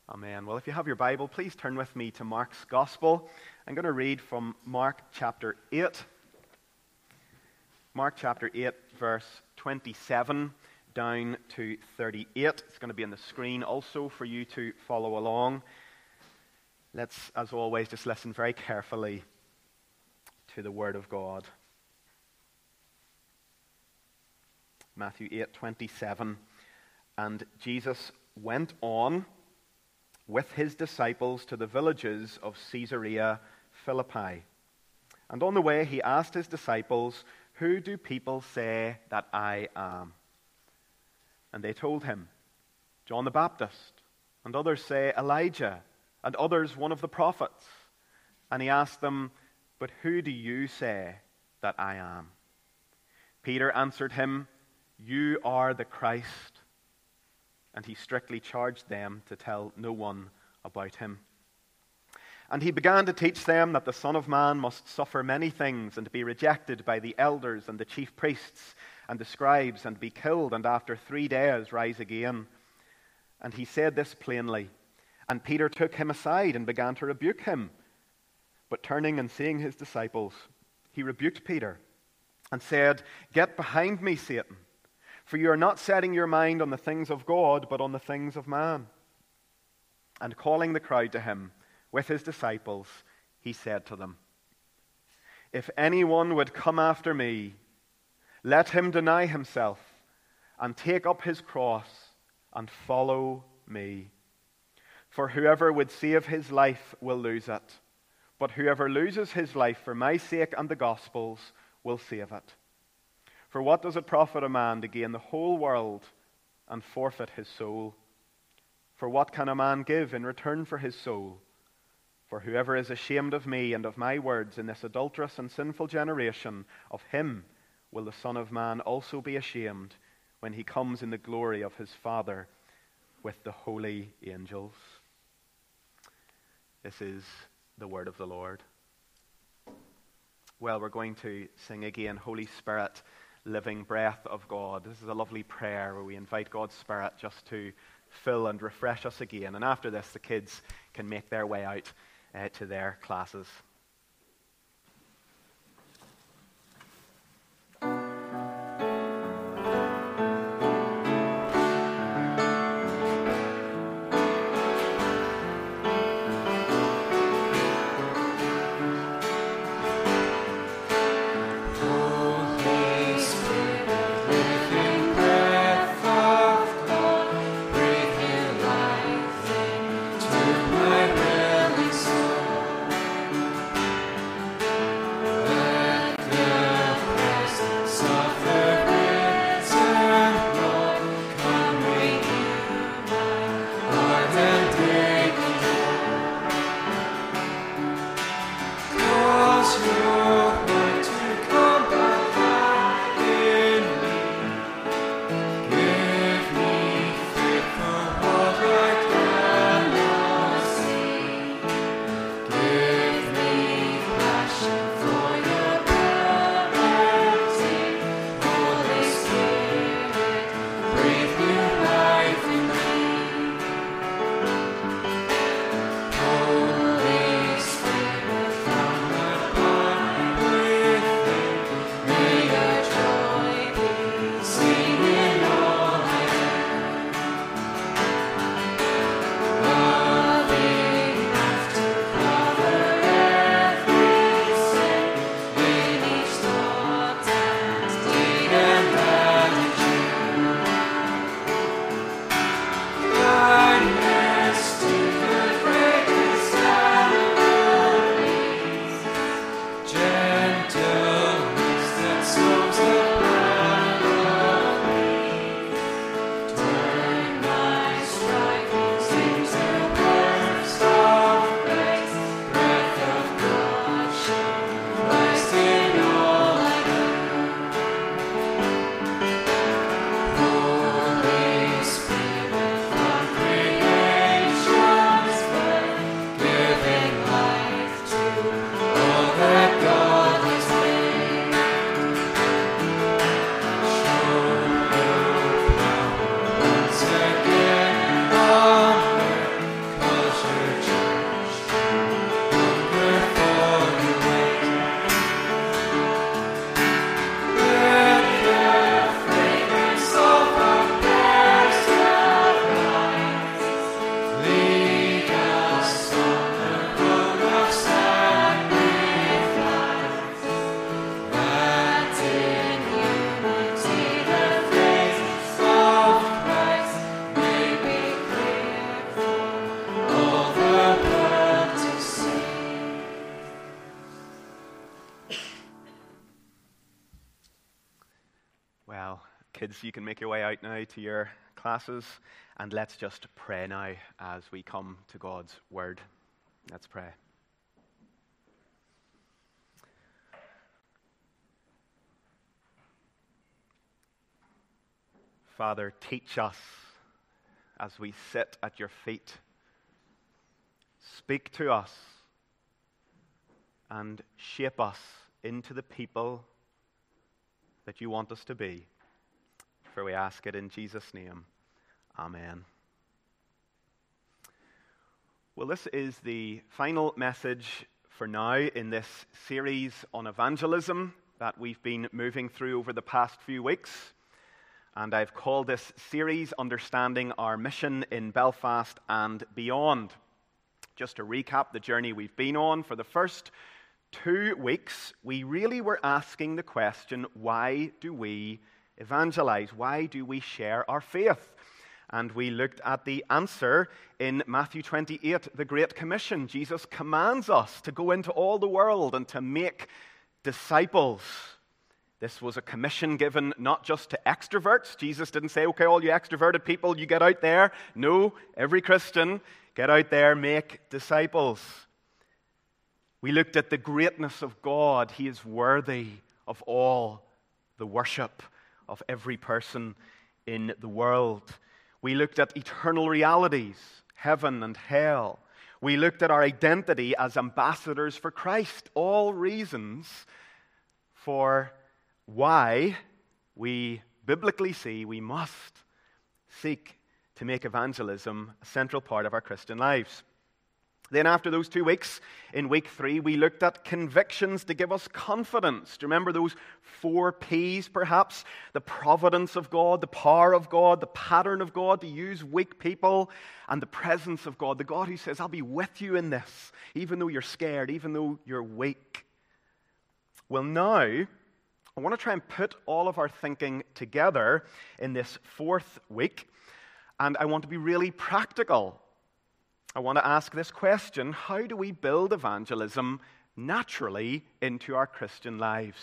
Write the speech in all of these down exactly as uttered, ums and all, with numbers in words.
Amen. Well, if you have your Bible, please turn with me to Mark's Gospel. I'm going to read from Mark chapter eight. Mark chapter eight, verse twenty-seven down to thirty-eight. It's going to be on the screen also for you to follow along. Let's, as always, just listen very carefully to the Word of God. Matthew eight, twenty-seven. And Jesus went on with his disciples to the villages of Caesarea Philippi. And on the way he asked his disciples, "Who do people say that I am?" And they told him, "John the Baptist, and others say Elijah, and others one of the prophets." And he asked them, "But who do you say that I am?" Peter answered him, "You are the Christ." And he strictly charged them to tell no one about him. And he began to teach them that the Son of Man must suffer many things and be rejected by the elders and the chief priests and the scribes and be killed and after three days rise again. And he said this plainly. And Peter took him aside and began to rebuke him. But turning and seeing his disciples, he rebuked Peter and said, "Get behind me, Satan. For you are not setting your mind on the things of God, but on the things of man." And calling the crowd to him with his disciples, he said to them, "If anyone would come after me, let him deny himself and take up his cross and follow me. For whoever would save his life will lose it, but whoever loses his life for my sake and the gospel's will save it. For what does it profit a man to gain the whole world and forfeit his soul? For what can a man give in return for his soul? For whoever is ashamed of me and of my words in this adulterous and sinful generation, of him will the Son of Man also be ashamed when he comes in the glory of his Father with the holy angels." This is the word of the Lord. Well, we're going to sing again, "Holy Spirit, living breath of God." This is a lovely prayer where we invite God's Spirit just to fill and refresh us again. And after this, the kids can make their way out uh, to their classes. Holy Kids, you can make your way out now to your classes, and let's just pray now as we come to God's word. Let's pray. Father, teach us as we sit at your feet. Speak to us and shape us into the people that you want us to be. For we ask it in Jesus' name. Amen. Well, this is the final message for now in this series on evangelism that we've been moving through over the past few weeks. And I've called this series Understanding Our Mission in Belfast and Beyond. Just to recap the journey we've been on, for the first two weeks, we really were asking the question, why do we evangelize? Why do we share our faith? And we looked at the answer in Matthew twenty-eight, the Great Commission. Jesus commands us to go into all the world and to make disciples. This was a commission given not just to extroverts. Jesus didn't say, okay, all you extroverted people, you get out there. No, every Christian, get out there, make disciples. We looked at the greatness of God. He is worthy of all the worship of every person in the world. We looked at eternal realities, heaven and hell. We looked at our identity as ambassadors for Christ, all reasons for why we biblically see we must seek to make evangelism a central part of our Christian lives. Then after those two weeks, in week three, we looked at convictions to give us confidence. Do you remember those four P's, perhaps? The providence of God, the power of God, the pattern of God to use weak people, and the presence of God, the God who says, I'll be with you in this, even though you're scared, even though you're weak. Well, now, I want to try and put all of our thinking together in this fourth week, and I want to be really practical. I want to ask this question: how do we build evangelism naturally into our Christian lives?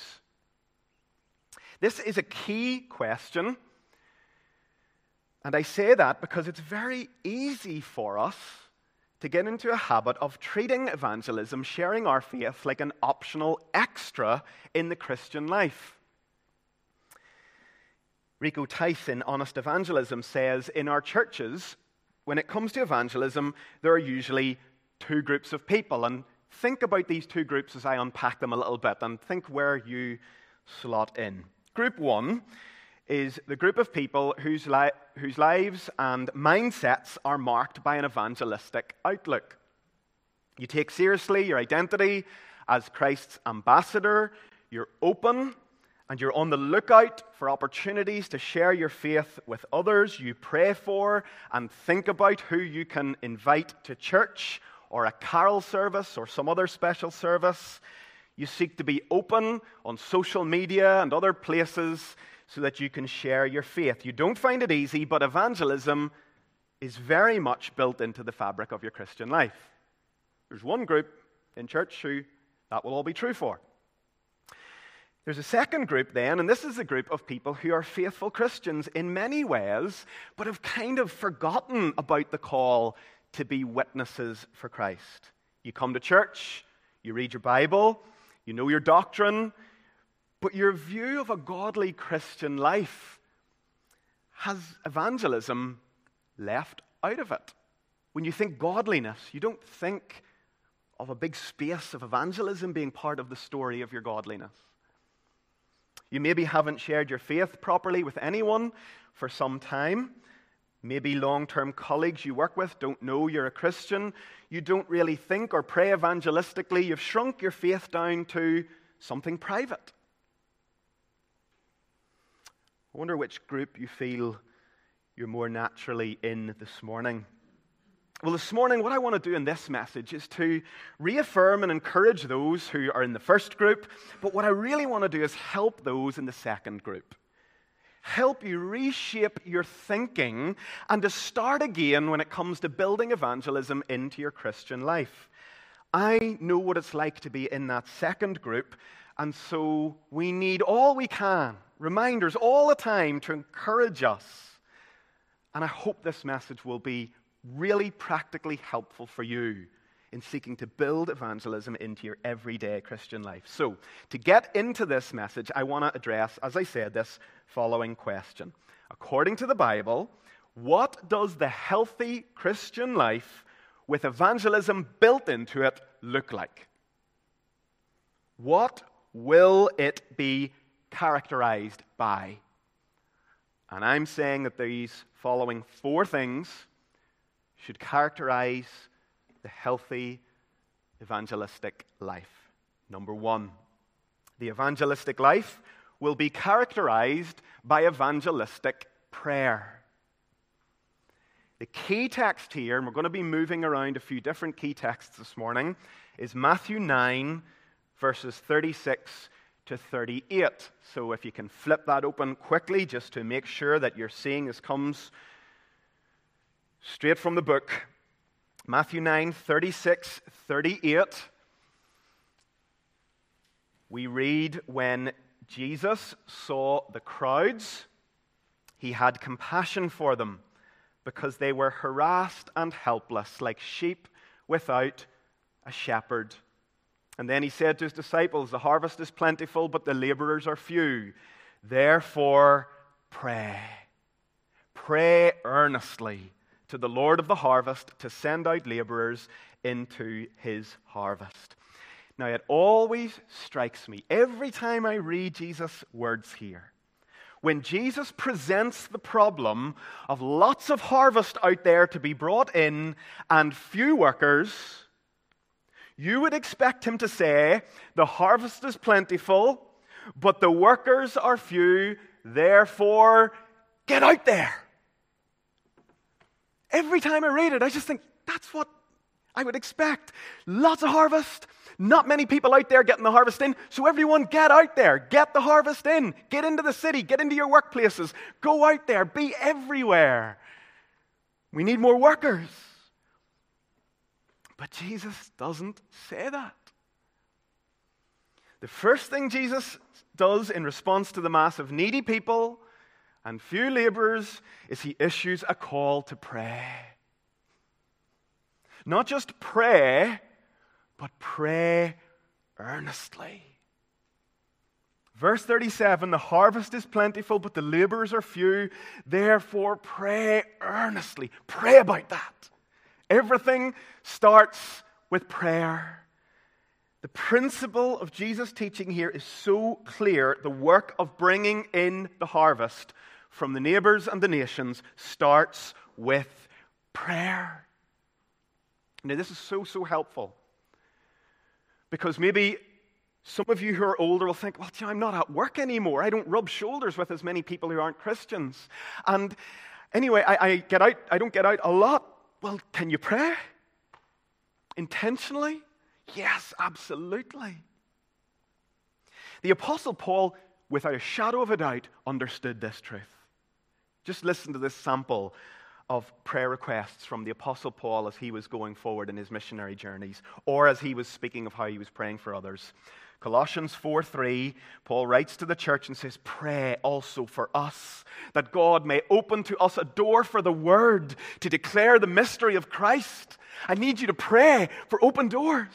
This is a key question, and I say that because it's very easy for us to get into a habit of treating evangelism, sharing our faith, like an optional extra in the Christian life. Rico Tice in Honest Evangelism says, in our churches, when it comes to evangelism, there are usually two groups of people. And think about these two groups as I unpack them a little bit, and think where you slot in. Group one is the group of people whose, li- whose lives and mindsets are marked by an evangelistic outlook. You take seriously your identity as Christ's ambassador, you're open, and you're on the lookout for opportunities to share your faith with others. You pray for and think about who you can invite to church or a carol service or some other special service. You seek to be open on social media and other places so that you can share your faith. You don't find it easy, but evangelism is very much built into the fabric of your Christian life. There's one group in church who that will all be true for. There's a second group then, and this is a group of people who are faithful Christians in many ways, but have kind of forgotten about the call to be witnesses for Christ. You come to church, you read your Bible, you know your doctrine, but your view of a godly Christian life has evangelism left out of it. When you think godliness, you don't think of a big space of evangelism being part of the story of your godliness. You maybe haven't shared your faith properly with anyone for some time. Maybe long-term colleagues you work with don't know you're a Christian. You don't really think or pray evangelistically. You've shrunk your faith down to something private. I wonder which group you feel you're more naturally in this morning. Well, this morning, what I want to do in this message is to reaffirm and encourage those who are in the first group, but what I really want to do is help those in the second group. Help you reshape your thinking and to start again when it comes to building evangelism into your Christian life. I know what it's like to be in that second group, And so we need all we can, reminders all the time to encourage us. And I hope this message will be really practically helpful for you in seeking to build evangelism into your everyday Christian life. So, to get into this message, I want to address, as I said, this following question. According to the Bible, what does the healthy Christian life with evangelism built into it look like? What will it be characterized by? And I'm saying that these following four things should characterize the healthy evangelistic life. Number one, the evangelistic life will be characterized by evangelistic prayer. The key text here, and we're going to be moving around a few different key texts this morning, is Matthew nine, verses thirty-six to thirty-eight. So if you can flip that open quickly, just to make sure that you're seeing this comes straight from the book. Matthew nine, thirty-six, thirty-eight. We read, when Jesus saw the crowds, he had compassion for them, because they were harassed and helpless, like sheep without a shepherd. And then he said to his disciples, the harvest is plentiful, but the laborers are few. Therefore, pray. Pray earnestly to the Lord of the harvest to send out laborers into his harvest. Now, it always strikes me, every time I read Jesus' words here, when Jesus presents the problem of lots of harvest out there to be brought in and few workers, you would expect him to say, the harvest is plentiful, but the workers are few, therefore get out there. Every time I read it, I just think, that's what I would expect. Lots of harvest, not many people out there getting the harvest in, so everyone get out there, get the harvest in, get into the city, get into your workplaces, go out there, be everywhere. We need more workers. But Jesus doesn't say that. The first thing Jesus does in response to the mass of needy people and few laborers is he issues a call to pray. Not just pray, but pray earnestly. Verse thirty-seven, the harvest is plentiful, but the laborers are few. Therefore, pray earnestly. Pray about that. Everything starts with prayer. The principle of Jesus' teaching here is so clear. The work of bringing in the harvest from the neighbors and the nations starts with prayer. Now, this is so, so helpful. Because maybe some of you who are older will think, well, gee, I'm not at work anymore. I don't rub shoulders with as many people who aren't Christians. And anyway, I, I get out, I don't get out a lot. Well, can you pray? Intentionally? Yes, absolutely. The Apostle Paul, without a shadow of a doubt, understood this truth. Just listen to this sample of prayer requests from the Apostle Paul as he was going forward in his missionary journeys, or as he was speaking of how he was praying for others. Colossians four three, Paul writes to the church and says, pray also for us, that God may open to us a door for the word to declare the mystery of Christ. I need you to pray for open doors.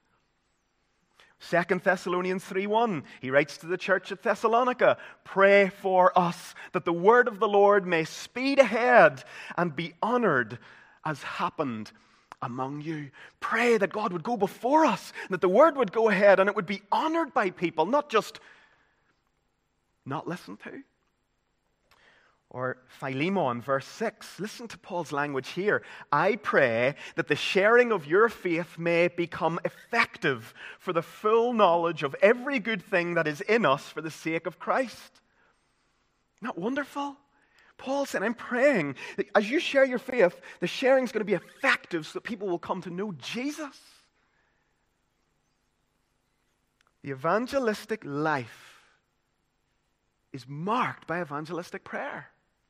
Second Thessalonians three one, he writes to the church at Thessalonica, pray for us, that the word of the Lord may speed ahead and be honored as happened among you. Pray that God would go before us, that the word would go ahead and it would be honored by people, not just not listened to. Or Philemon, verse six. Listen to Paul's language here. I pray that the sharing of your faith may become effective for the full knowledge of every good thing that is in us for the sake of Christ. Isn't that wonderful? Paul said, I'm praying that as you share your faith, the sharing is going to be effective so that people will come to know Jesus. The evangelistic life is marked by evangelistic prayer.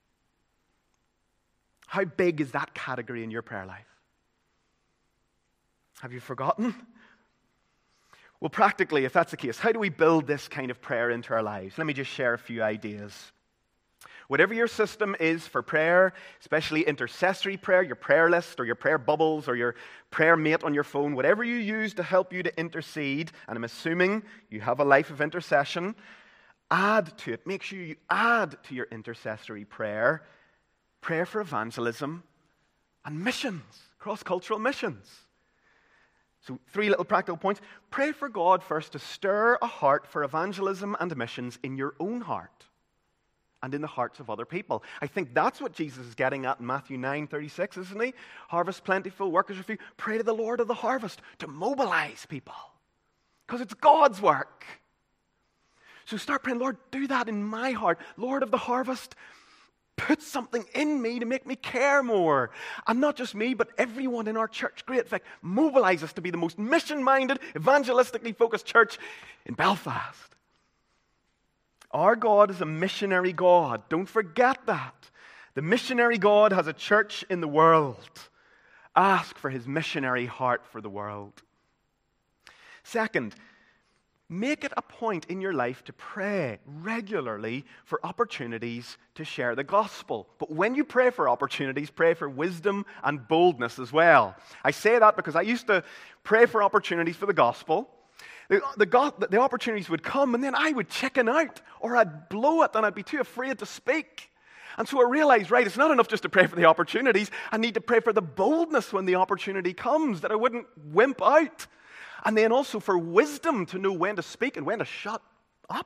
How big is that category in your prayer life? Have you forgotten? Well, practically, if that's the case, how do we build this kind of prayer into our lives? Let me just share a few ideas. Whatever your system is for prayer, especially intercessory prayer, your prayer list or your prayer bubbles or your prayer mate on your phone, whatever you use to help you to intercede, and I'm assuming you have a life of intercession, add to it. Make sure you add to your intercessory prayer, prayer for evangelism and missions, cross-cultural missions. So three little practical points. Pray for God first to stir a heart for evangelism and missions in your own heart and in the hearts of other people. I think that's what Jesus is getting at in Matthew nine thirty-six, isn't he? Harvest plentiful, workers are few. Pray to the Lord of the harvest to mobilize people, because it's God's work. So start praying, Lord, do that in my heart. Lord of the harvest, put something in me to make me care more. And not just me, but everyone in our church. Great. In fact, mobilize us to be the most mission-minded, evangelistically focused church in Belfast. Our God is a missionary God. Don't forget that. The missionary God has a church in the world. Ask for his missionary heart for the world. Second, make it a point in your life to pray regularly for opportunities to share the gospel. But when you pray for opportunities, pray for wisdom and boldness as well. I say that because I used to pray for opportunities for the gospel. The, the, the opportunities would come, and then I would chicken out, or I'd blow it, and I'd be too afraid to speak. And so I realized, right, it's not enough just to pray for the opportunities. I need to pray for the boldness when the opportunity comes, that I wouldn't wimp out. And then also for wisdom to know when to speak and when to shut up.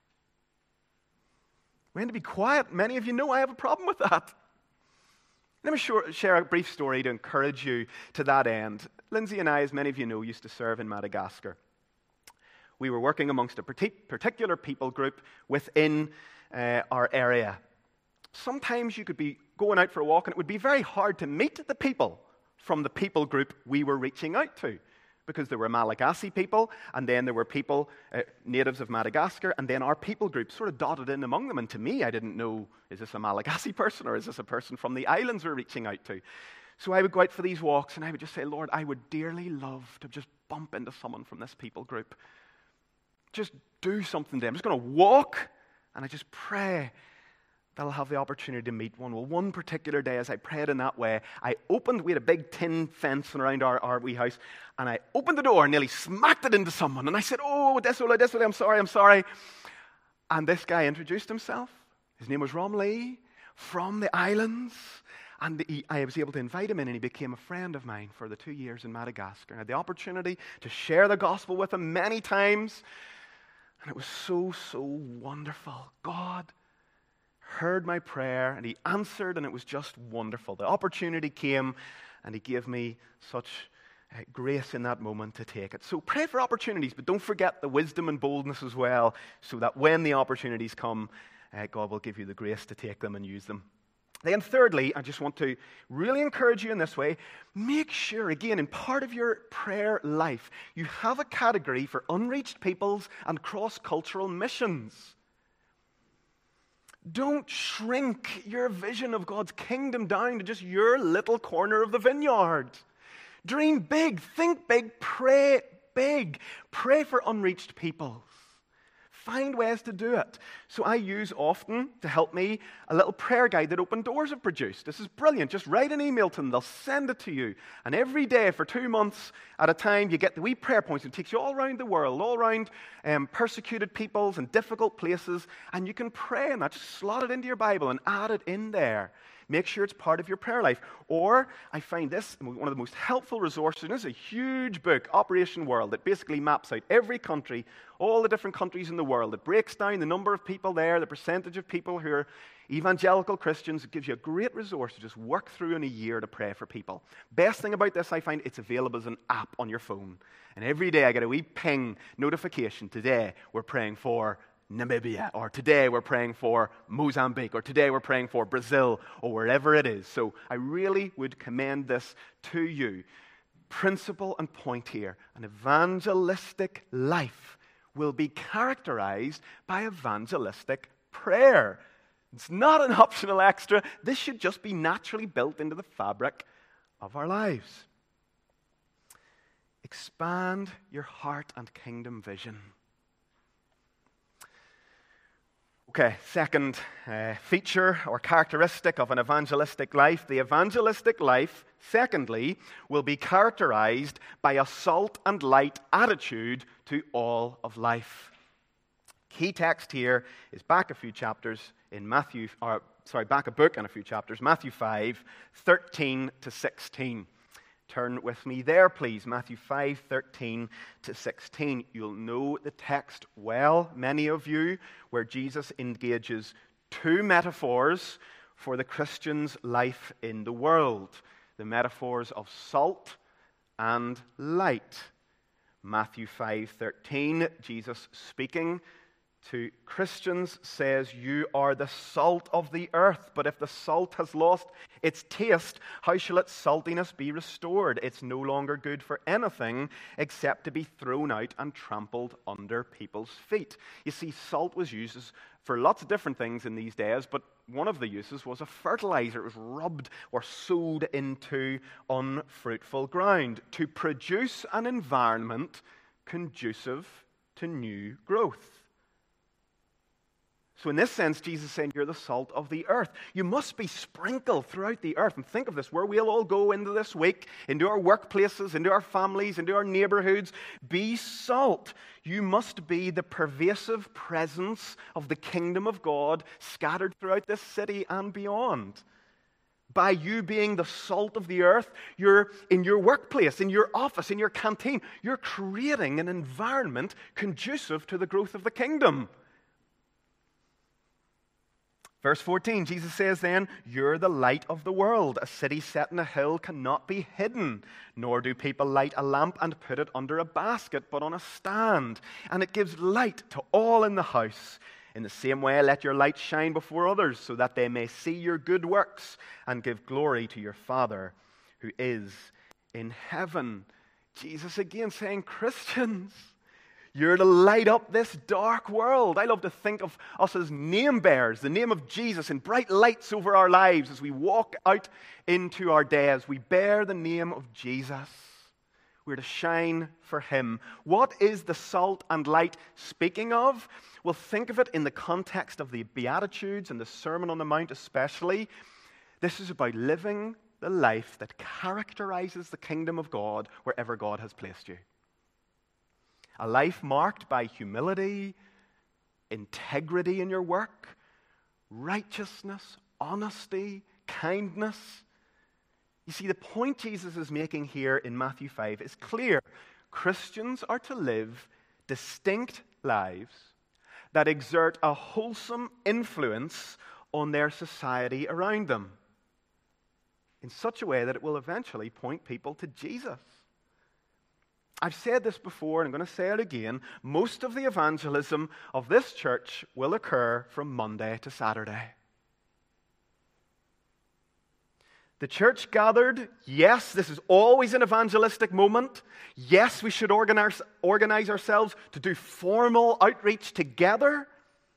When to be quiet. Many of you know I have a problem with that. Let me share a brief story to encourage you to that end. Lindsay and I, as many of you know, used to serve in Madagascar. We were working amongst a particular people group within uh, our area. Sometimes you could be going out for a walk and it would be very hard to meet the people from the people group we were reaching out to, because there were Malagasy people, and then there were people, uh, natives of Madagascar, and then our people group sort of dotted in among them. And to me, I didn't know, is this a Malagasy person or is this a person from the islands we're reaching out to? So I would go out for these walks and I would just say, Lord, I would dearly love to just bump into someone from this people group. Just do something to them. I'm just going to walk, and I just pray that I'll have the opportunity to meet one. Well, one particular day, as I prayed in that way, I opened, we had a big tin fence around our, our wee house, and I opened the door and nearly smacked it into someone. And I said, oh, Desolate, Desolate, I'm sorry, I'm sorry. And this guy introduced himself. His name was Rom Lee, from the islands. And he, I was able to invite him in, and he became a friend of mine for the two years in Madagascar. I had the opportunity to share the gospel with him many times. And it was so, so wonderful. God heard my prayer, and he answered, and it was just wonderful. The opportunity came, and he gave me such uh, grace in that moment to take it. So pray for opportunities, but don't forget the wisdom and boldness as well, so that when the opportunities come, uh, God will give you the grace to take them and use them. Then thirdly, I just want to really encourage you in this way. Make sure, again, in part of your prayer life, you have a category for unreached peoples and cross-cultural missions. Don't shrink your vision of God's kingdom down to just your little corner of the vineyard. Dream big, think big, pray big. Pray for unreached peoples. Find ways to do it. So I use often, to help me, a little prayer guide that Open Doors have produced. This is brilliant. Just write an email to them. They'll send it to you. And every day for two months at a time, you get the wee prayer points. It takes you all around the world, all around um, persecuted peoples and difficult places. And you can pray and that. Just slot it into your Bible and add it in there. Make sure it's part of your prayer life. Or I find this one of the most helpful resources. This is a huge book, Operation World, that basically maps out every country, all the different countries in the world. It breaks down the number of people there, the percentage of people who are evangelical Christians. It gives you a great resource to just work through in a year to pray for people. Best thing about this, I find, it's available as an app on your phone. And every day I get a wee ping notification. Today we're praying for Namibia, or today we're praying for Mozambique, or today we're praying for Brazil, or wherever it is. So I really would commend this to you. Principle and point here: an evangelistic life will be characterized by evangelistic prayer. It's not an optional extra. This should just be naturally built into the fabric of our lives. expand your heart and kingdom vision. Okay, second uh, feature or characteristic of an evangelistic life. The evangelistic life, secondly, will be characterized by a salt and light attitude to all of life. Key text here is back a few chapters in Matthew, or sorry, back a book and a few chapters, Matthew five, thirteen to sixteen. Turn with me there, please. Matthew five, thirteen to sixteen. You'll know the text well, many of you, where Jesus engages two metaphors for the Christian's life in the world. The metaphors of salt and light. Matthew five, thirteen, Jesus speaking to Christians says, "You are the salt of the earth, but if the salt has lost its taste, how shall its saltiness be restored? It's no longer good for anything except to be thrown out and trampled under people's feet." You see, salt was used for lots of different things in these days, but one of the uses was a fertilizer. It was rubbed or sowed into unfruitful ground to produce an environment conducive to new growth. So in this sense, Jesus is saying, you're the salt of the earth. You must be sprinkled throughout the earth. And think of this, where we'll all go into this week, into our workplaces, into our families, into our neighborhoods. Be salt. You must be the pervasive presence of the kingdom of God scattered throughout this city and beyond. By you being the salt of the earth, you're in your workplace, in your office, in your canteen. You're creating an environment conducive to the growth of the kingdom. Verse fourteen, Jesus says then, "You're the light of the world. A city set on a hill cannot be hidden, nor do people light a lamp and put it under a basket, but on a stand, and it gives light to all in the house. In the same way, let your light shine before others, so that they may see your good works and give glory to your Father who is in heaven." Jesus again saying, Christians, you're to light up this dark world. I love to think of us as name bearers, the name of Jesus in bright lights over our lives as we walk out into our days. We bear the name of Jesus. We're to shine for Him. What is the salt and light speaking of? Well, think of it in the context of the Beatitudes and the Sermon on the Mount especially. This is about living the life that characterizes the kingdom of God wherever God has placed you. A life marked by humility, integrity in your work, righteousness, honesty, kindness. You see, the point Jesus is making here in Matthew five is clear. Christians are to live distinct lives that exert a wholesome influence on their society around them in such a way that it will eventually point people to Jesus. I've said this before, and I'm going to say it again. Most of the evangelism of this church will occur from Monday to Saturday. The church gathered, yes, this is always an evangelistic moment. Yes, we should organize, organize ourselves to do formal outreach together.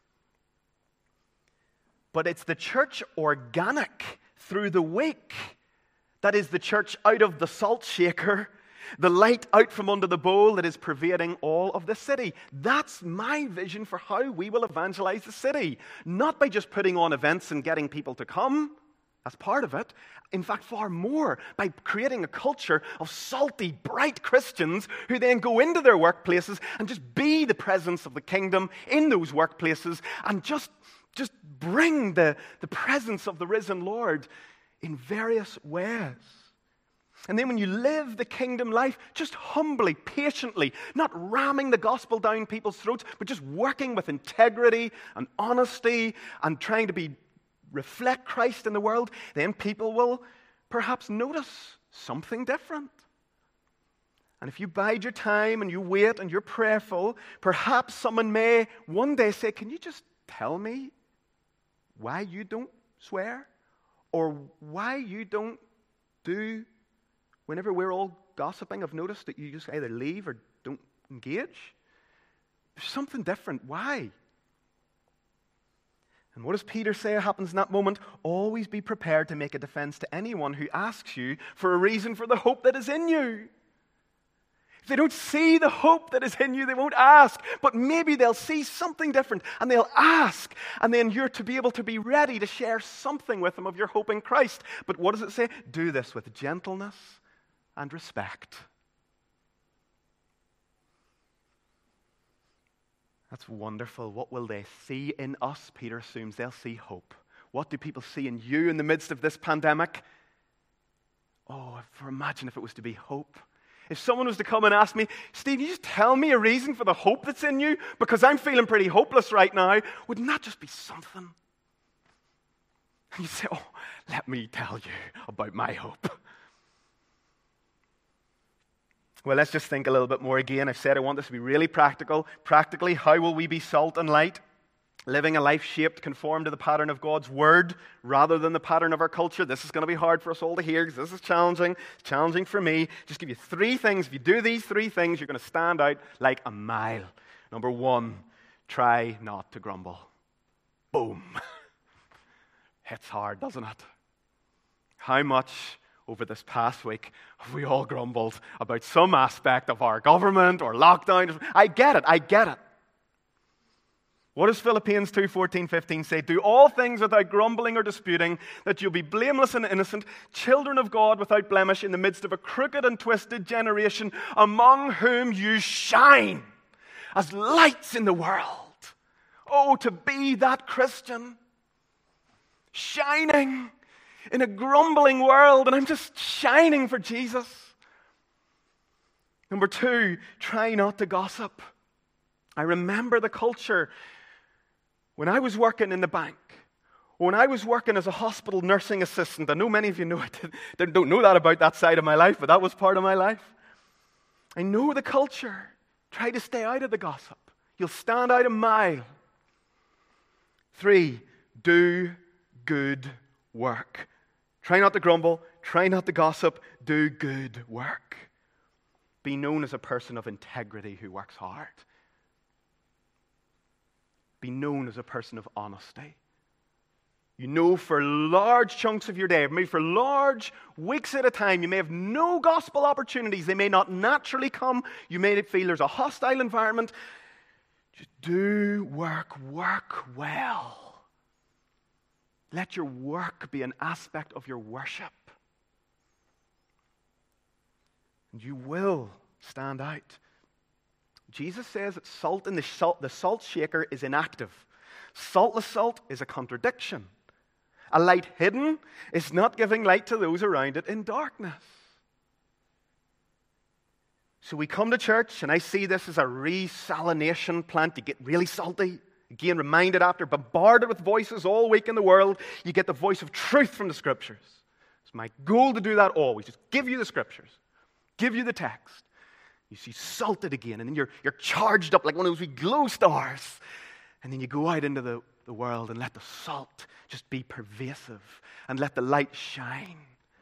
But it's the church organic through the week that is the church out of the salt shaker, the light out from under the bowl that is pervading all of the city. That's my vision for how we will evangelize the city. Not by just putting on events and getting people to come. That's part of it. In fact, far more, by creating a culture of salty, bright Christians who then go into their workplaces and just be the presence of the kingdom in those workplaces and just, just bring the, the presence of the risen Lord in various ways. And then when you live the kingdom life, just humbly, patiently, not ramming the gospel down people's throats, but just working with integrity and honesty and trying to be reflect Christ in the world, then people will perhaps notice something different. And if you bide your time and you wait and you're prayerful, perhaps someone may one day say, "Can you just tell me why you don't swear? Or why you don't do..." Whenever we're all gossiping, I've noticed that you just either leave or don't engage. There's something different. Why? And what does Peter say happens in that moment? Always be prepared to make a defense to anyone who asks you for a reason for the hope that is in you. If they don't see the hope that is in you, they won't ask. But maybe they'll see something different and they'll ask. And then you're to be able to be ready to share something with them of your hope in Christ. But what does it say? Do this with gentleness and respect. That's wonderful. What will they see in us? Peter assumes they'll see hope. What do people see in you in the midst of this pandemic? Oh, for imagine if it was to be hope. If someone was to come and ask me, Steve, you just tell me a reason for the hope that's in you because I'm feeling pretty hopeless right now, wouldn't that just be something? And you say, oh, let me tell you about my hope. Well, let's just think a little bit more again. I've said I want this to be really practical. Practically, how will we be salt and light? Living a life shaped, conformed to the pattern of God's Word rather than the pattern of our culture. This is going to be hard for us all to hear because this is challenging. It's challenging for me. Just give you three things. If you do these three things, you're going to stand out like a mile. Number one, try not to grumble. Boom. Hits hard, doesn't it? How much over this past week have we all grumbled about some aspect of our government or lockdown? I get it. I get it. What does Philippians two fourteen, fifteen say? Do all things without grumbling or disputing, that you'll be blameless and innocent, children of God without blemish in the midst of a crooked and twisted generation, among whom you shine as lights in the world. Oh, to be that Christian, shining in a grumbling world, and I'm just shining for Jesus. Number two, try not to gossip. I remember the culture when I was working in the bank, when I was working as a hospital nursing assistant. I know many of you know I don't know that about that side of my life, but that was part of my life. I know the culture. Try to stay out of the gossip. You'll stand out a mile. Three, do good work. Try not to grumble. Try not to gossip. Do good work. Be known as a person of integrity who works hard. Be known as a person of honesty. You know, for large chunks of your day, maybe for large weeks at a time, you may have no gospel opportunities. They may not naturally come. You may feel there's a hostile environment. Just do work. Work well. Let your work be an aspect of your worship. And you will stand out. Jesus says that salt in the salt, the salt shaker is inactive. Saltless salt is a contradiction. A light hidden is not giving light to those around it in darkness. So we come to church, and I see this as a resalination plant. You get really salty. Again, reminded after, bombarded with voices all week in the world. You get the voice of truth from the Scriptures. It's my goal to do that always. Just give you the Scriptures. Give you the text. You see salted again, and then you're, you're charged up like one of those wee glow stars. And then you go out into the, the world and let the salt just be pervasive and let the light shine.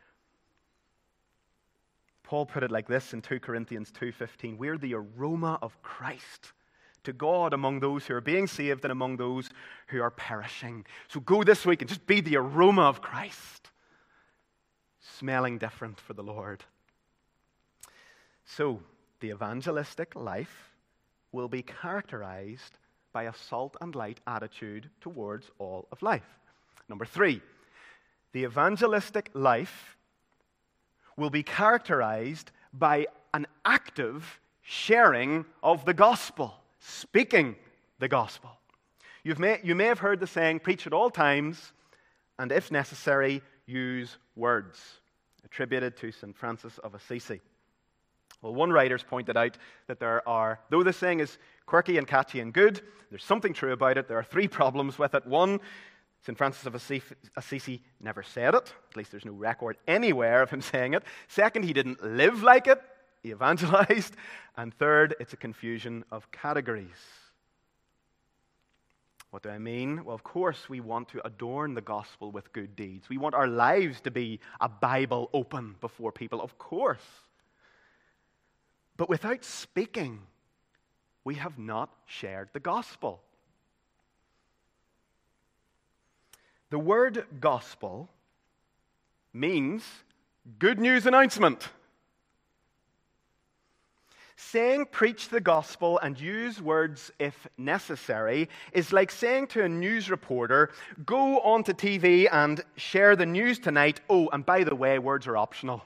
Paul put it like this in two Corinthians two fifteen. We're the aroma of Christ to God among those who are being saved and among those who are perishing. So go this week and just be the aroma of Christ, smelling different for the Lord. So, the evangelistic life will be characterized by a salt and light attitude towards all of life. Number three, the evangelistic life will be characterized by an active sharing of the gospel, speaking the gospel. You've may, you may have heard the saying, preach at all times, and if necessary, use words, attributed to Saint Francis of Assisi. Well, one writer's pointed out that there are, though the saying is quirky and catchy and good, there's something true about it. There are three problems with it. One, Saint Francis of Assisi never said it. At least there's no record anywhere of him saying it. Second, he didn't live like it. He evangelized. And third, it's a confusion of categories. What do I mean? Well, of course, we want to adorn the gospel with good deeds. We want our lives to be a Bible open before people, of course. But without speaking, we have not shared the gospel. The word gospel means good news announcement. Saying preach the gospel and use words if necessary is like saying to a news reporter, go onto T V and share the news tonight. Oh, and by the way, words are optional.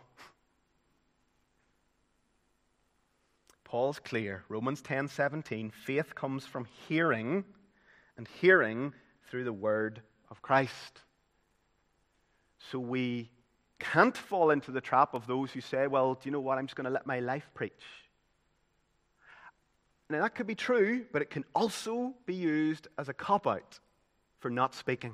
Paul's clear. Romans ten seventeen, faith comes from hearing, and hearing through the word of Christ. So we can't fall into the trap of those who say, well, do you know what, I'm just going to let my life preach. Now, that could be true, but it can also be used as a cop-out for not speaking.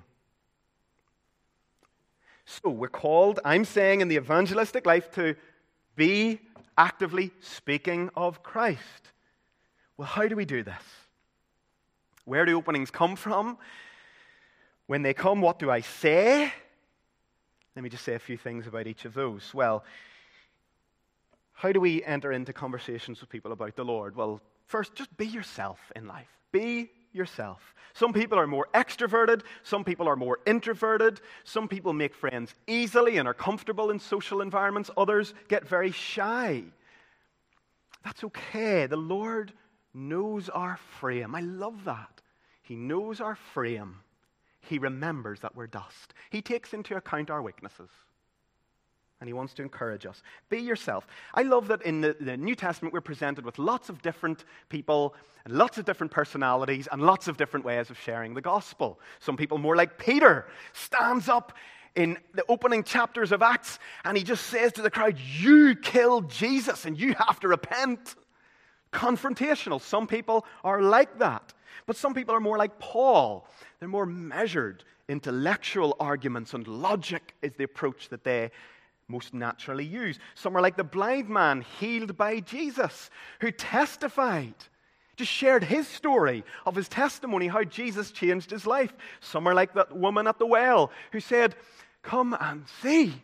So we're called, I'm saying, in the evangelistic life to be actively speaking of Christ. Well, how do we do this? Where do openings come from? When they come, what do I say? Let me just say a few things about each of those. Well, how do we enter into conversations with people about the Lord? Well, first, just be yourself in life. Be yourself. Some people are more extroverted. Some people are more introverted. Some people make friends easily and are comfortable in social environments. Others get very shy. That's okay. The Lord knows our frame. I love that. He knows our frame. He remembers that we're dust. He takes into account our weaknesses. And he wants to encourage us. Be yourself. I love that in the, the New Testament we're presented with lots of different people and lots of different personalities and lots of different ways of sharing the gospel. Some people more like Peter stands up in the opening chapters of Acts and he just says to the crowd, you killed Jesus and you have to repent. Confrontational. Some people are like that. But some people are more like Paul. They're more measured. Intellectual arguments and logic is the approach that they most naturally use. Some are like the blind man healed by Jesus, who testified, just shared his story of his testimony, how Jesus changed his life. Some are like that woman at the well who said, come and see.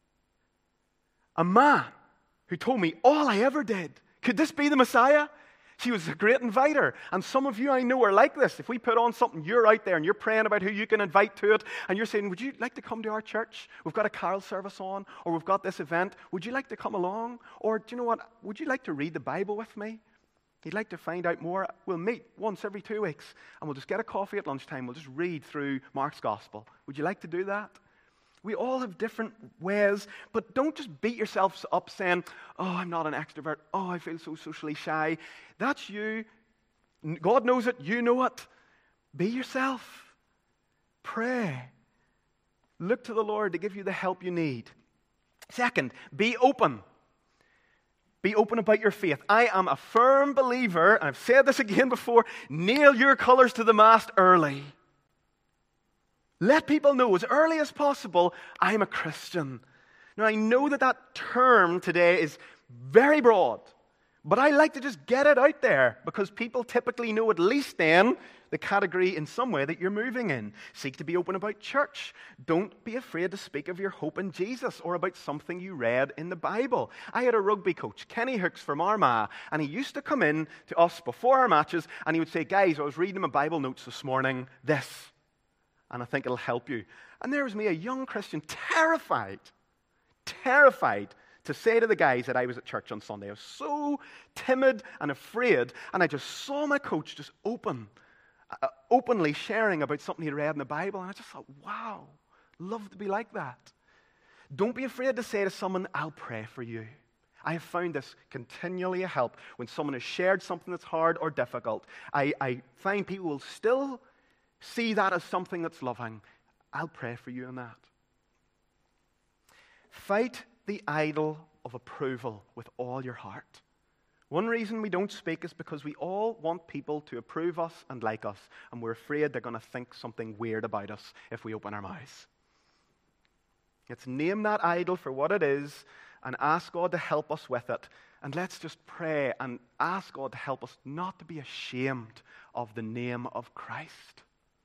A man who told me all I ever did. Could this be the Messiah? She was a great inviter. And some of you I know are like this. If we put on something, you're out there and you're praying about who you can invite to it. And you're saying, would you like to come to our church? We've got a carol service on. Or we've got this event. Would you like to come along? Or do you know what? Would you like to read the Bible with me? You'd like to find out more? We'll meet once every two weeks. And we'll just get a coffee at lunchtime. We'll just read through Mark's Gospel. Would you like to do that? We all have different ways, but don't just beat yourselves up saying, oh, I'm not an extrovert. Oh, I feel so socially shy. That's you. God knows it. You know it. Be yourself. Pray. Look to the Lord to give you the help you need. Second, be open. Be open about your faith. I am a firm believer, and I've said this again before, nail your colors to the mast early. Let people know as early as possible, I'm a Christian. Now, I know that that term today is very broad, but I like to just get it out there because people typically know at least then the category in some way that you're moving in. Seek to be open about church. Don't be afraid to speak of your hope in Jesus or about something you read in the Bible. I had a rugby coach, Kenny Hooks from Armagh, and he used to come in to us before our matches and he would say, guys, I was reading my Bible notes this morning, this. And I think it'll help you. And there was me, a young Christian, terrified, terrified to say to the guys that I was at church on Sunday. I was so timid and afraid, and I just saw my coach just open, uh, openly sharing about something he'd read in the Bible, and I just thought, wow, love to be like that. Don't be afraid to say to someone, I'll pray for you. I have found this continually a help. When someone has shared something that's hard or difficult, I, I find people will still see that as something that's loving. I'll pray for you on that. Fight the idol of approval with all your heart. One reason we don't speak is because we all want people to approve us and like us, and we're afraid they're going to think something weird about us if we open our mouths. Let's name that idol for what it is and ask God to help us with it. And let's just pray and ask God to help us not to be ashamed of the name of Christ.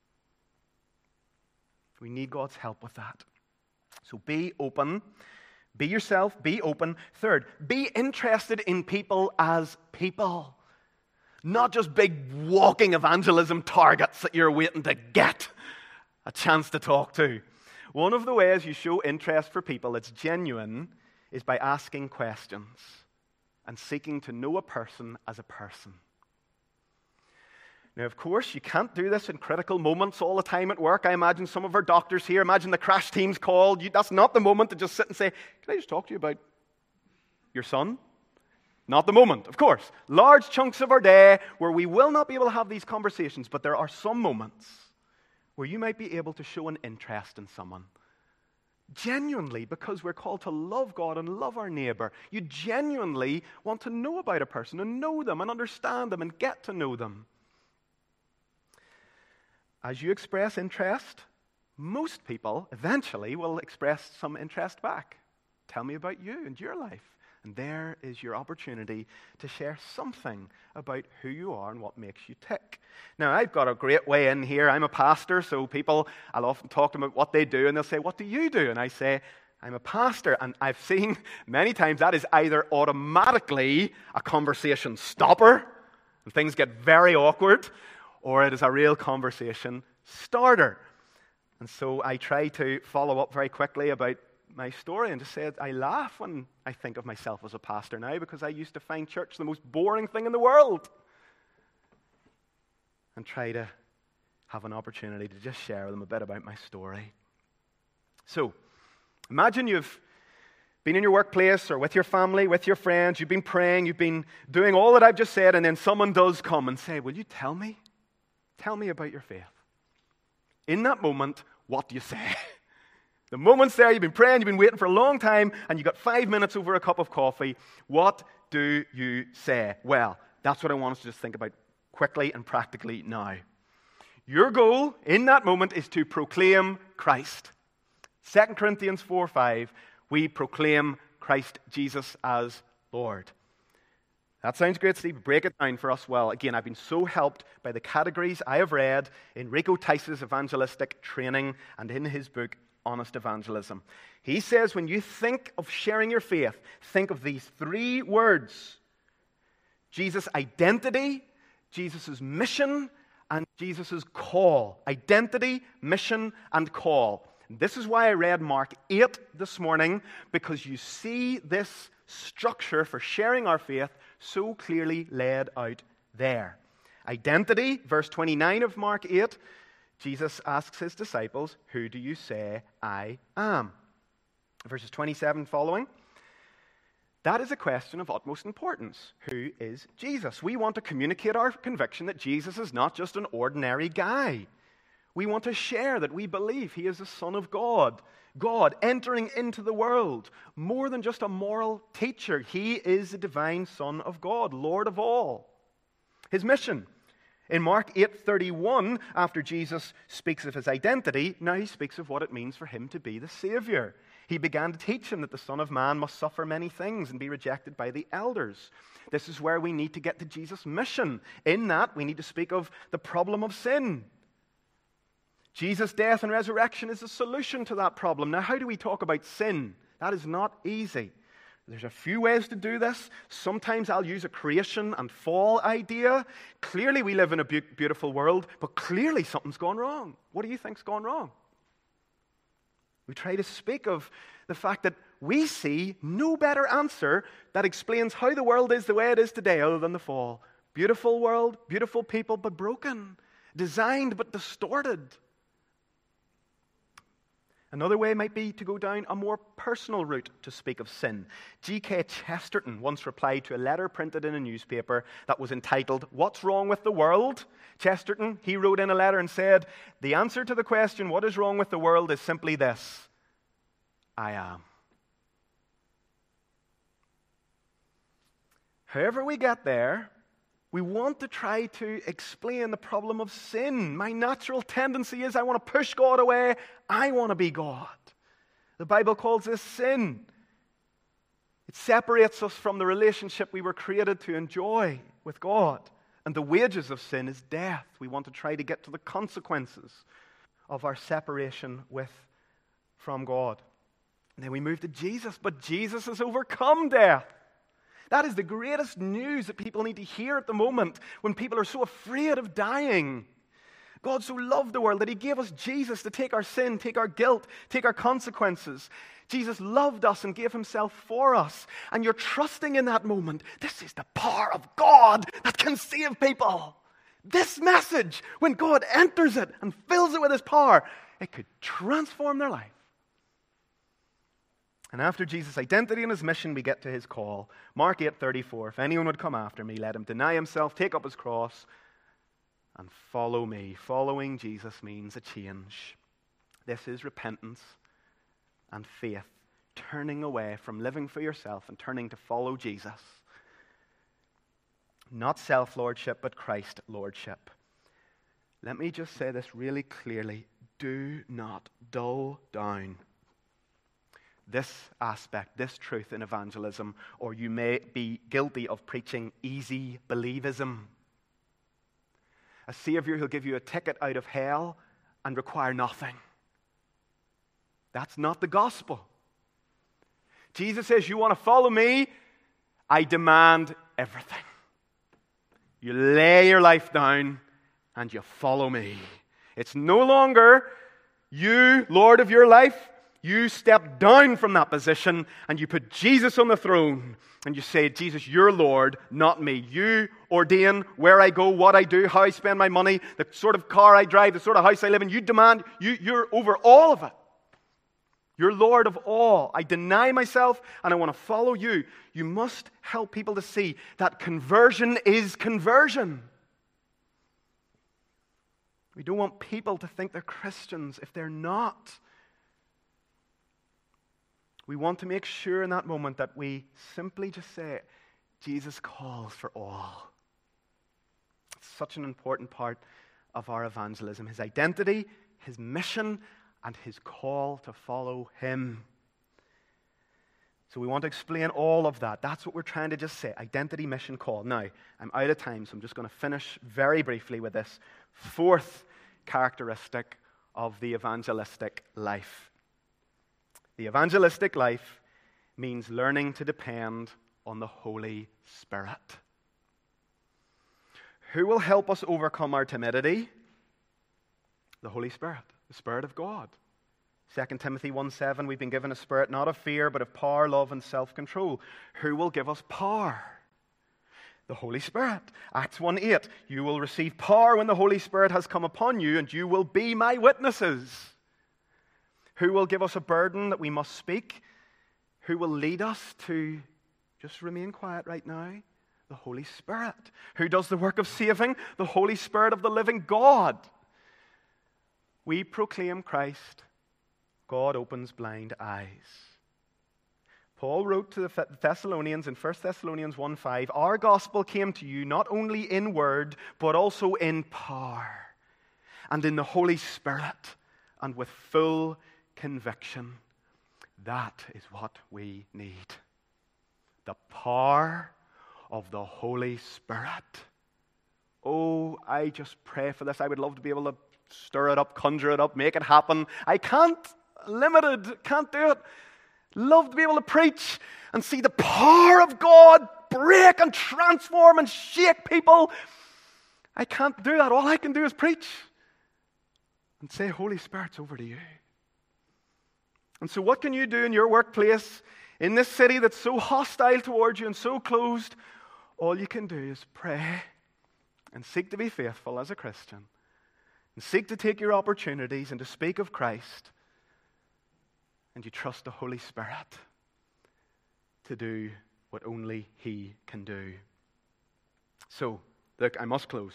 We need God's help with that. So be open. Be yourself. Be open. Third, be interested in people as people. Not just big walking evangelism targets that you're waiting to get a chance to talk to. One of the ways you show interest for people that's genuine is by asking questions. and seeking to know a person as a person. Now, of course, you can't do this in critical moments all the time at work. I imagine some of our doctors here, imagine the crash team's called. You, that's not the moment to just sit and say, can I just talk to you about your son? Not the moment, of course. Large chunks of our day where we will not be able to have these conversations, but there are some moments where you might be able to show an interest in someone. Genuinely, because we're called to love God and love our neighbor. You genuinely want to know about a person and know them and understand them and get to know them. As you express interest, most people eventually will express some interest back. Tell me about you and your life. And there is your opportunity to share something about who you are and what makes you tick. Now, I've got a great way in here. I'm a pastor, so people, I'll often talk to them about what they do, and they'll say, what do you do? And I say, I'm a pastor. And I've seen many times that is either automatically a conversation stopper, and things get very awkward, or it is a real conversation starter. And so I try to follow up very quickly about my story and just say I laugh when I think of myself as a pastor now, because I used to find church the most boring thing in the world, and try to have an opportunity to just share with them a bit about my story. So, imagine you've been in your workplace or with your family, with your friends, you've been praying, you've been doing all that I've just said, and then someone does come and say, will you tell me? Tell me about your faith. In that moment, what do you say? The moment's there, you've been praying, you've been waiting for a long time, and you've got five minutes over a cup of coffee. What do you say? Well, that's what I want us to just think about quickly and practically now. Your goal in that moment is to proclaim Christ. Second Corinthians four five, we proclaim Christ Jesus as Lord. That sounds great, Steve. Break it down for us well. Again, I've been so helped by the categories I have read in Rico Tice's evangelistic training and in his book, Honest Evangelism. He says when you think of sharing your faith, think of these three words: Jesus' identity, Jesus' mission, and Jesus' call. Identity, mission, and call. And this is why I read Mark eight this morning, because you see this structure for sharing our faith so clearly laid out there. Identity, verse twenty-nine of Mark eight, Jesus asks his disciples, who do you say I am? Verses twenty-seven following. That is a question of utmost importance. Who is Jesus? We want to communicate our conviction that Jesus is not just an ordinary guy. We want to share that we believe he is the Son of God. God entering into the world. More than just a moral teacher. He is the divine Son of God, Lord of all. His mission. In Mark eight thirty-one, after Jesus speaks of his identity, now he speaks of what it means for him to be the Savior. He began to teach him that the Son of Man must suffer many things and be rejected by the elders. This is where we need to get to Jesus' mission. In that, we need to speak of the problem of sin. Jesus' death and resurrection is the solution to that problem. Now, how do we talk about sin? That is not easy. There's a few ways to do this. Sometimes I'll use a creation and fall idea. Clearly we live in a be- beautiful world, but clearly something's gone wrong. What do you think's gone wrong? We try to speak of the fact that we see no better answer that explains how the world is the way it is today other than the fall. Beautiful world, beautiful people, but broken. Designed but distorted. Another way might be to go down a more personal route to speak of sin. G K Chesterton once replied to a letter printed in a newspaper that was entitled, "What's Wrong with the World?" Chesterton, he wrote in a letter and said, "The answer to the question, what is wrong with the world, is simply this: I am." However we get there, we want to try to explain the problem of sin. My natural tendency is I want to push God away. I want to be God. The Bible calls this sin. It separates us from the relationship we were created to enjoy with God. And the wages of sin is death. We want to try to get to the consequences of our separation with, from God. And then we move to Jesus. But Jesus has overcome death. That is the greatest news that people need to hear at the moment when people are so afraid of dying. God so loved the world that he gave us Jesus to take our sin, take our guilt, take our consequences. Jesus loved us and gave himself for us. And you're trusting in that moment. This is the power of God that can save people. This message, when God enters it and fills it with his power, it could transform their life. And after Jesus' identity and his mission, we get to his call. Mark eight thirty-four, if anyone would come after me, let him deny himself, take up his cross, and follow me. Following Jesus means a change. This is repentance and faith, turning away from living for yourself and turning to follow Jesus. Not self-lordship, but Christ-lordship. Let me just say this really clearly. Do not dull down this aspect, this truth in evangelism, or you may be guilty of preaching easy believism. A Savior who'll give you a ticket out of hell and require nothing. That's not the gospel. Jesus says, you want to follow me? I demand everything. You lay your life down and you follow me. It's no longer you, Lord of your life. You step down from that position and you put Jesus on the throne and you say, Jesus, you're Lord, not me. You ordain where I go, what I do, how I spend my money, the sort of car I drive, the sort of house I live in. You demand, you, you're over all of it. You're Lord of all. I deny myself and I want to follow you. You must help people to see that conversion is conversion. We don't want people to think they're Christians if they're not. We want to make sure in that moment that we simply just say, Jesus calls for all. It's such an important part of our evangelism. His identity, his mission, and his call to follow him. So we want to explain all of that. That's what we're trying to just say. Identity, mission, call. Now, I'm out of time, so I'm just going to finish very briefly with this fourth characteristic of the evangelistic life. The evangelistic life means learning to depend on the Holy Spirit. Who will help us overcome our timidity? The Holy Spirit, the Spirit of God. Second Timothy one seven, we've been given a spirit not of fear, but of power, love, and self-control. Who will give us power? The Holy Spirit. Acts one eight, you will receive power when the Holy Spirit has come upon you, and you will be my witnesses. Who will give us a burden that we must speak? Who will lead us to just remain quiet right now? The Holy Spirit. Who does the work of saving? The Holy Spirit of the living God. We proclaim Christ. God opens blind eyes. Paul wrote to the Thessalonians in First Thessalonians one five, our gospel came to you not only in word, but also in power, and in the Holy Spirit, and with full conviction. That is what we need. The power of the Holy Spirit. Oh, I just pray for this. I would love to be able to stir it up, conjure it up, make it happen. I can't. Limited. Can't do it. Love to be able to preach and see the power of God break and transform and shake people. I can't do that. All I can do is preach and say, Holy Spirit's over to you. And so what can you do in your workplace, in this city that's so hostile towards you and so closed? All you can do is pray and seek to be faithful as a Christian and seek to take your opportunities and to speak of Christ. And you trust the Holy Spirit to do what only he can do. So, look, I must close.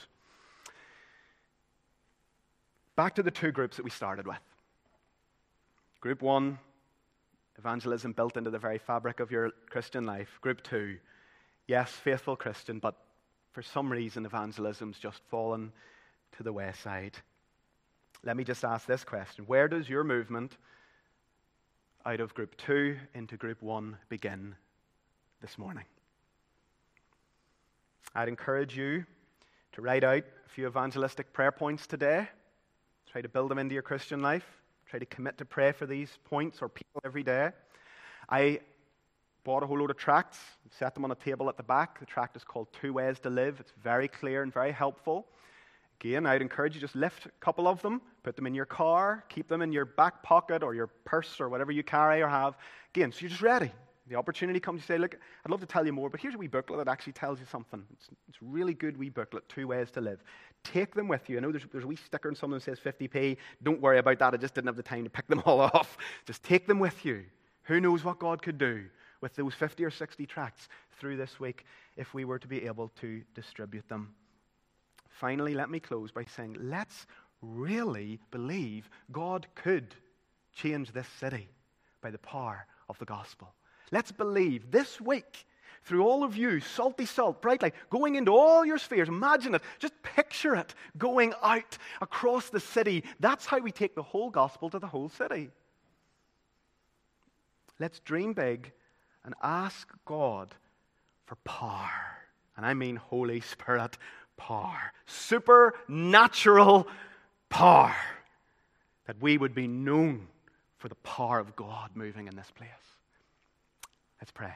Back to the two groups that we started with. Group one, evangelism built into the very fabric of your Christian life. Group two, yes, faithful Christian, but for some reason evangelism's just fallen to the wayside. Let me just ask this question. Where does your movement out of group two into group one begin this morning? I'd encourage you to write out a few evangelistic prayer points today. Try to build them into your Christian life. Try to commit to pray for these points or people every day. I bought a whole load of tracts, set them on a table at the back. The tract is called Two Ways to Live. It's very clear and very helpful. Again, I'd encourage you just lift a couple of them, put them in your car, keep them in your back pocket or your purse or whatever you carry or have. Again, so you're just ready. The opportunity comes, you say, look, I'd love to tell you more, but here's a wee booklet that actually tells you something. It's, it's a really good wee booklet, Two Ways to Live. Take them with you. I know there's, there's a wee sticker and something that says fifty p. Don't worry about that. I just didn't have the time to pick them all off. Just take them with you. Who knows what God could do with those fifty or sixty tracts through this week if we were to be able to distribute them. Finally, let me close by saying, let's really believe God could change this city by the power of the gospel. Let's believe this week, through all of you, salty salt, bright light, going into all your spheres. Imagine it. Just picture it going out across the city. That's how we take the whole gospel to the whole city. Let's dream big and ask God for power. And I mean Holy Spirit power. Supernatural power. That we would be known for the power of God moving in this place. Let's pray.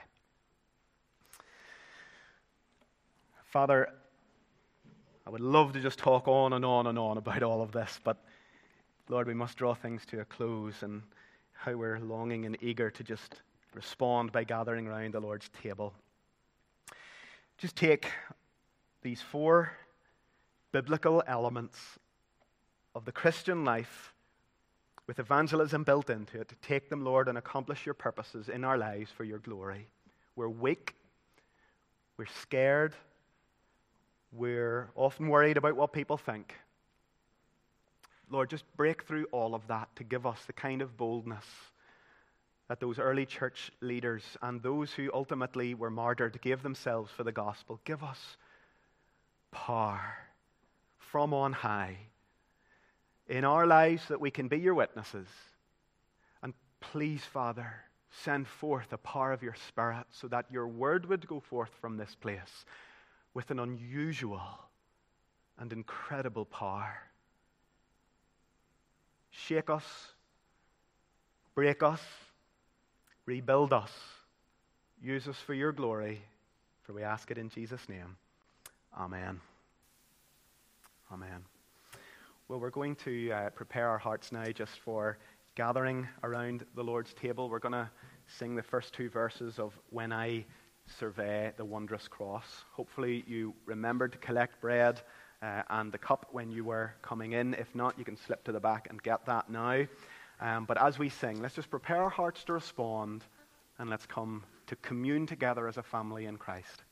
Father, I would love to just talk on and on and on about all of this, but Lord, we must draw things to a close, and how we're longing and eager to just respond by gathering around the Lord's table. Just take these four biblical elements of the Christian life with evangelism built into it. Take them, Lord, and accomplish your purposes in our lives for your glory. We're weak. We're scared. We're often worried about what people think. Lord, just break through all of that to give us the kind of boldness that those early church leaders and those who ultimately were martyred gave themselves for the gospel. Give us power from on high in our lives that we can be your witnesses. And please, Father, send forth the power of your Spirit so that your word would go forth from this place with an unusual and incredible power. Shake us, break us, rebuild us, use us for your glory, for we ask it in Jesus' name. Amen. Amen. Well, we're going to uh, prepare our hearts now just for gathering around the Lord's table. We're going to sing the first two verses of When I Survey the Wondrous Cross. Hopefully you remembered to collect bread uh, and the cup when you were coming in. If not, you can slip to the back and get that now. Um, but as we sing, let's just prepare our hearts to respond, and let's come to commune together as a family in Christ.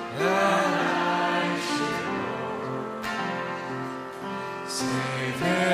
Savior.